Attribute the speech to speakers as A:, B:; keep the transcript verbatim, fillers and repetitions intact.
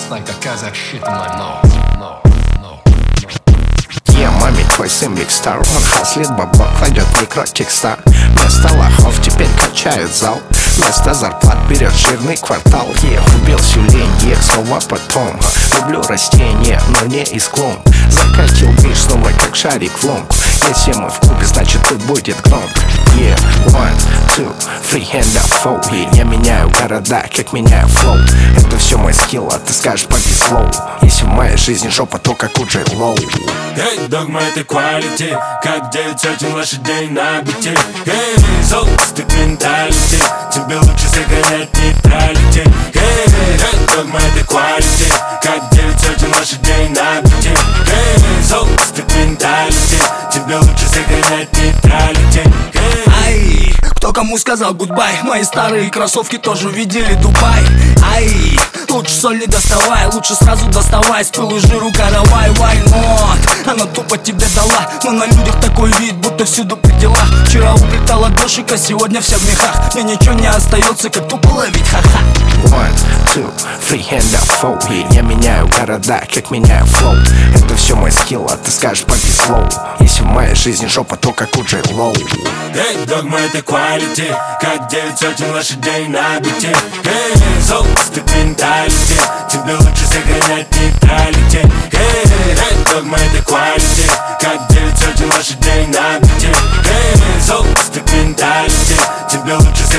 A: знай, какая защита на но, но, но.
B: Я маме твой сын Big Star. Он хаслит бабло, кладет микротекста. Вместо лохов теперь качает зал. Вместо зарплат берет жирный квартал. Я убил всю лень, я снова потом. Люблю растения, но не из клумб. Закатил бич снова как шарик в ломку. Если мы в клубе, значит тут будет громко. Yeah, one, two, free hand up, four. Yeah, я меняю города, как меняю флоу. Это все мой скилл, а ты скажешь повезло. Если в моей жизни жопа, то как у Джей Лоу.
C: Эй, догма это quality, как девять сотен лошадей на бите. Эй, золото менталити, тебе лучше сохранять нейтралити. Эй, догма это quality, как девять сотен лошадей на бите. Эй, золото менталити, тебе лучше сохранять нейтралити.
D: Ай, кто кому сказал гудбай? Мои старые кроссовки тоже видели Дубай. Ай, лучше соль не доставай, лучше сразу доставай. С пылу жиру каравай, why not? Она тупо тебе дала, но на людях такой вид, будто всюду при делах. Вчера уплетала дошика, сегодня вся в мехах. Мне ничего не остается, как тупо ловить, ха-ха.
B: One, two, free hand up, four. Yeah, я меняю города, как меняю флоу. Это все мой скилл, а ты скажешь повезло. Если в моей жизни жопа, то как у Джей Лоу.
C: Эй, догма это quality, как девять сотен лошадей на бите. Эй, золото менталити, тебе лучше сохранять нейтралити. Эй, догма это quality, как девять сотен лошадей на бите. Эй, золото менталити, тебе лучше